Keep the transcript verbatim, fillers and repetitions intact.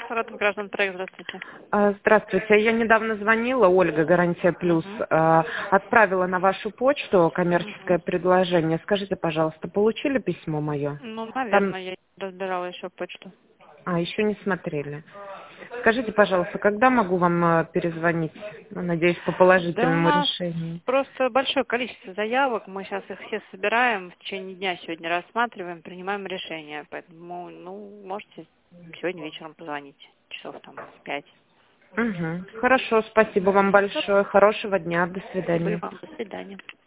Саратов, граждан проект, здравствуйте. А, Здравствуйте. Я недавно звонила, Ольга, Гарантия Плюс, Мгм. а, отправила на вашу почту коммерческое Мгм. предложение. Скажите, пожалуйста, получили письмо мое? Ну, Там, наверное, я не разбирала еще почту. а, еще не смотрели. Скажите, пожалуйста, когда могу вам а, перезвонить? Ну, надеюсь, по Да у положительному нас решению. просто большое количество заявок, мы сейчас их все собираем, в течение дня сегодня рассматриваем, принимаем решение, поэтому, ну, можете сегодня вечером позвонить, часов там в пять. Угу. Хорошо, спасибо вам Хорошо, большое. Хорошего дня. До спасибо и свидания. вам, до свидания.